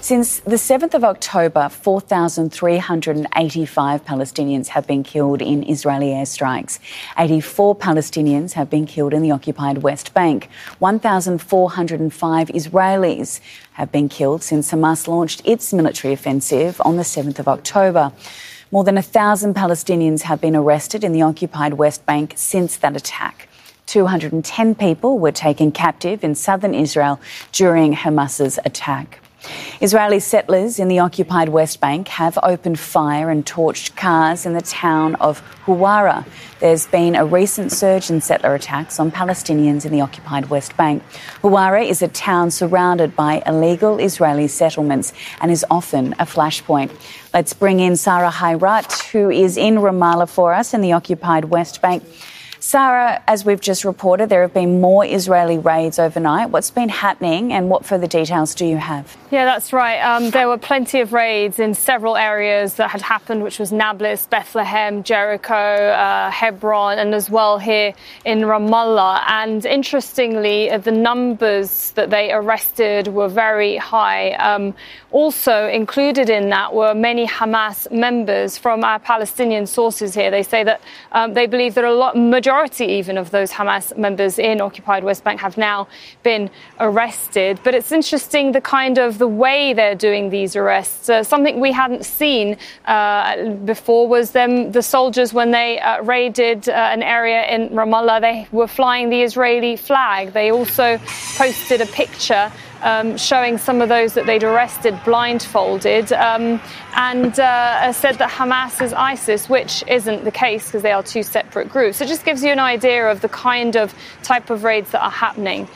Since the 7th of October, 4,385 Palestinians have been killed in Israeli airstrikes. 84 Palestinians have been killed in the occupied West Bank. 1,405 Israelis have been killed since Hamas launched its military offensive on the 7th of October. More than 1,000 Palestinians have been arrested in the occupied West Bank since that attack. 210 people were taken captive in southern Israel during Hamas's attack. Israeli settlers in the occupied West Bank have opened fire and torched cars in the town of Huwara. There's been a recent surge in settler attacks on Palestinians in the occupied West Bank. Huwara is a town surrounded by illegal Israeli settlements and is often a flashpoint. Let's bring in Sarah Hayrat, who is in Ramallah for us in the occupied West Bank. Sarah, as we've just reported, there have been more Israeli raids overnight. What's been happening and what further details do you have? Yeah, that's right. There were plenty of raids in several areas that had happened, which was Nablus, Bethlehem, Jericho, Hebron, and as well here in Ramallah. And interestingly, the numbers that they arrested were very high. Also included in that were many Hamas members. From our Palestinian sources here, they say that they believe that majority even of those Hamas members in occupied West Bank have now been arrested. But it's interesting the way they're doing these arrests. Something we hadn't seen before was the soldiers, when they raided an area in Ramallah, they were flying the Israeli flag. They also posted a picture showing some of those that they'd arrested blindfolded and said that Hamas is ISIS, which isn't the case because they are two separate groups. It just gives you an idea of the type of raids that are happening.